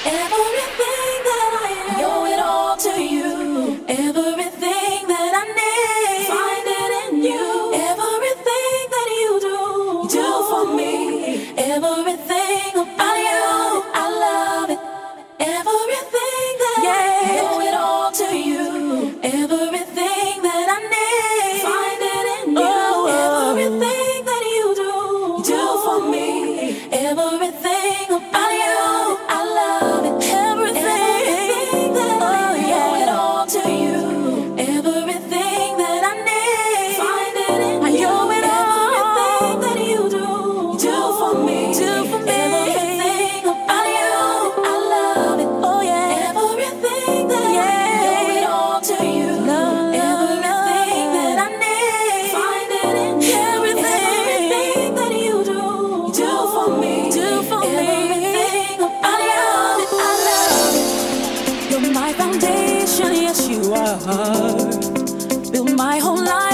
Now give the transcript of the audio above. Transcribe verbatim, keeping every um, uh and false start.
Everything that I am, I owe it all to you. Everything that I need, find it in you. Everything that you do, you do for me. Everything about you, I love it. Everything that yeah. I owe it all to you. Everything that I need, find it in you. Oh, everything that you do, you do for me. Everything about you, I love it. Everything that I owe it all to you. Everything that I need, find it in you. I owe it all. Everything that you do, you do for me. Do for me. Everything about you, I love it. Oh yeah. Everything that yeah. I owe it all to you. Love, everything love. That I need, find it in you. Everything, everything that you do, you do for me. Do for me. Everything about you, I love it. You're my foundation, yes you are. Build my whole life